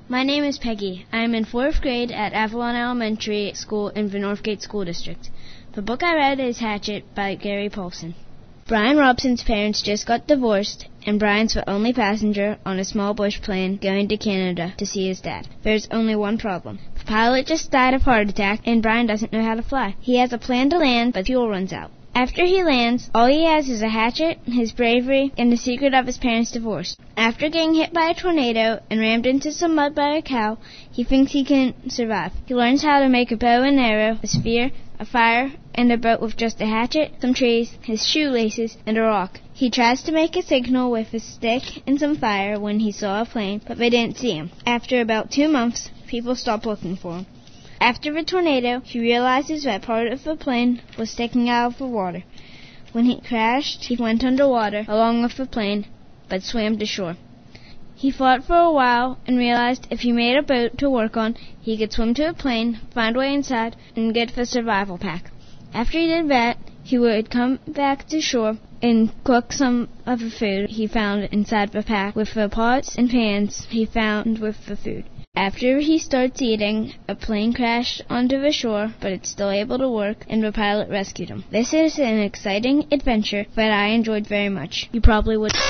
My name is Peggy. I am in 4th grade at Avalon Elementary School in the Northgate School District. The book I read is Hatchet by Gary Paulson. Brian Robson's parents just got divorced, and Brian's the only passenger on a small bush plane going to Canada to see his dad. There's only one problem. The pilot just died of a heart attack, and Brian doesn't know how to fly. He has a plan to land, but fuel runs out. After he lands, all he has is a hatchet, his bravery, and the secret of his parents' divorce. After getting hit by a tornado and rammed into some mud by a cow, he thinks he can survive. He learns how to make a bow and arrow, a spear, a fire, and a boat with just a hatchet, some trees, his shoelaces, and a rock. He tries to make a signal with a stick and some fire when he saw a plane, but they didn't see him. After about 2 months, people stopped looking for him. After the tornado, he realizes that part of the plane was sticking out of the water. When he crashed, he went underwater along with the plane, but swam to shore. He thought for a while and realized if he made a boat to work on, he could swim to a plane, find a way inside, and get the survival pack. After he did that, he would come back to shore and cook some of the food he found inside the pack with the pots and pans he found with the food. After he starts eating, a plane crashed onto the shore, but it's still able to work, and the pilot rescued him. This is an exciting adventure that I enjoyed very much. You probably would.